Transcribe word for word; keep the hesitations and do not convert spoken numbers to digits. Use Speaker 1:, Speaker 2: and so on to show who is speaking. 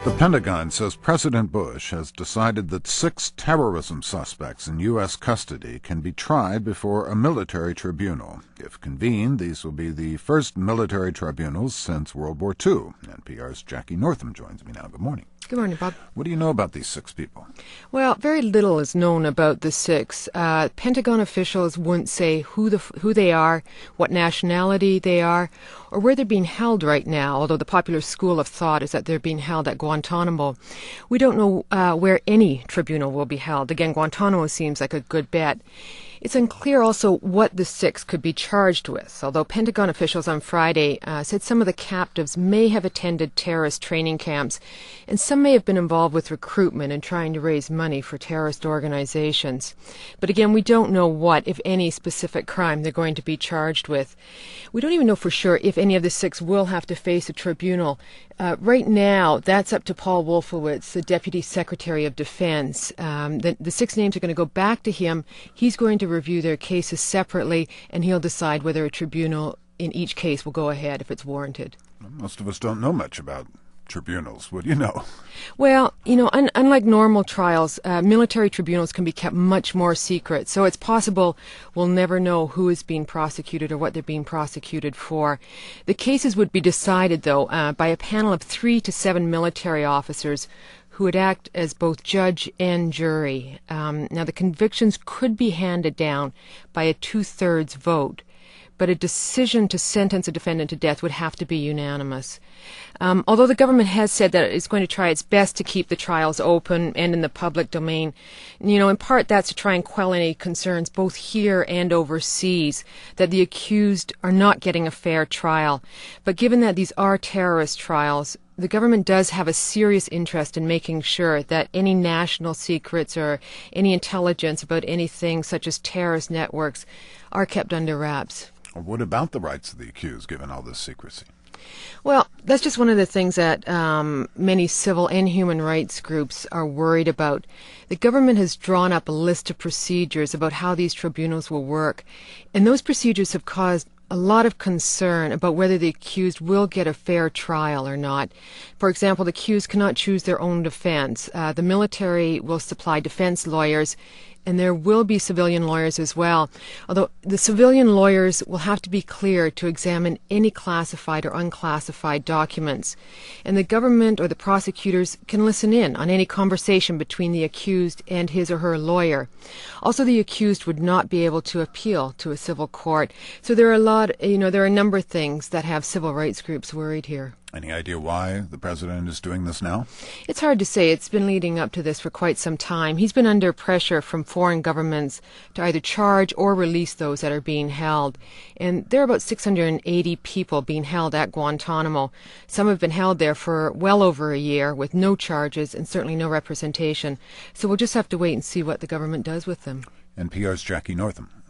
Speaker 1: The Pentagon says President Bush has decided that six terrorism suspects in U S custody can be tried before a military tribunal. If convened, these will be the first military tribunals since World War Two. N P R's Jackie Northam joins me now. Good morning.
Speaker 2: Good morning, Bob.
Speaker 1: What do you know about these six people?
Speaker 2: Well, very little is known about the six. Uh, Pentagon officials wouldn't say who the who they are, what nationality they are, or where they're being held right now, although the popular school of thought is that they're being held at Guantanamo. We don't know uh, where any tribunal will be held. Again, Guantanamo seems like a good bet. It's unclear also what the six could be charged with, although Pentagon officials on Friday uh, said some of the captives may have attended terrorist training camps, and some may have been involved with recruitment and trying to raise money for terrorist organizations. But again, we don't know what, if any, specific crime they're going to be charged with. We don't even know for sure if any of the six will have to face a tribunal. Uh, right now, that's up to Paul Wolfowitz, the Deputy Secretary of Defense. Um, the, the six names are going to go back to him. He's going to review their cases separately, and he'll decide whether a tribunal in each case will go ahead if it's warranted.
Speaker 1: Most of us don't know much about tribunals. What do you know?
Speaker 2: Well, you know, un- unlike normal trials, uh, military tribunals can be kept much more secret. So it's possible we'll never know who is being prosecuted or what they're being prosecuted for. The cases would be decided, though, uh, by a panel of three to seven military officers who would act as both judge and jury. Um, now, the convictions could be handed down by a two-thirds vote, but a decision to sentence a defendant to death would have to be unanimous. Um, although the government has said that it's going to try its best to keep the trials open and in the public domain, you know, in part that's to try and quell any concerns both here and overseas that the accused are not getting a fair trial. But given that these are terrorist trials, the government does have a serious interest in making sure that any national secrets or any intelligence about anything such as terrorist networks are kept under wraps.
Speaker 1: What about the rights of the accused, given all this secrecy?
Speaker 2: Well, that's just one of the things that um, many civil and human rights groups are worried about. The government has drawn up a list of procedures about how these tribunals will work, and those procedures have caused a lot of concern about whether the accused will get a fair trial or not. For example, the accused cannot choose their own defense. Uh, the military will supply defense lawyers, and there will be civilian lawyers as well, although the civilian lawyers will have to be cleared to examine any classified or unclassified documents. And the government or the prosecutors can listen in on any conversation between the accused and his or her lawyer. Also, the accused would not be able to appeal to a civil court. So there are a lot, you know, there are a number of things that have civil rights groups worried here.
Speaker 1: Any idea why the president is doing this now?
Speaker 2: It's hard to say. It's been leading up to this for quite some time. He's been under pressure from foreign governments to either charge or release those that are being held. And there are about six hundred eighty people being held at Guantanamo. Some have been held there for well over a year with no charges and certainly no representation. So we'll just have to wait and see what the government does with them.
Speaker 1: N P R's Jackie Northam.